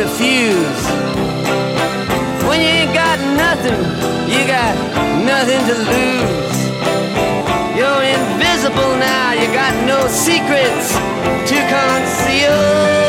refuse. When you ain't got nothing, you got nothing to lose. You're invisible now, you got no secrets to conceal.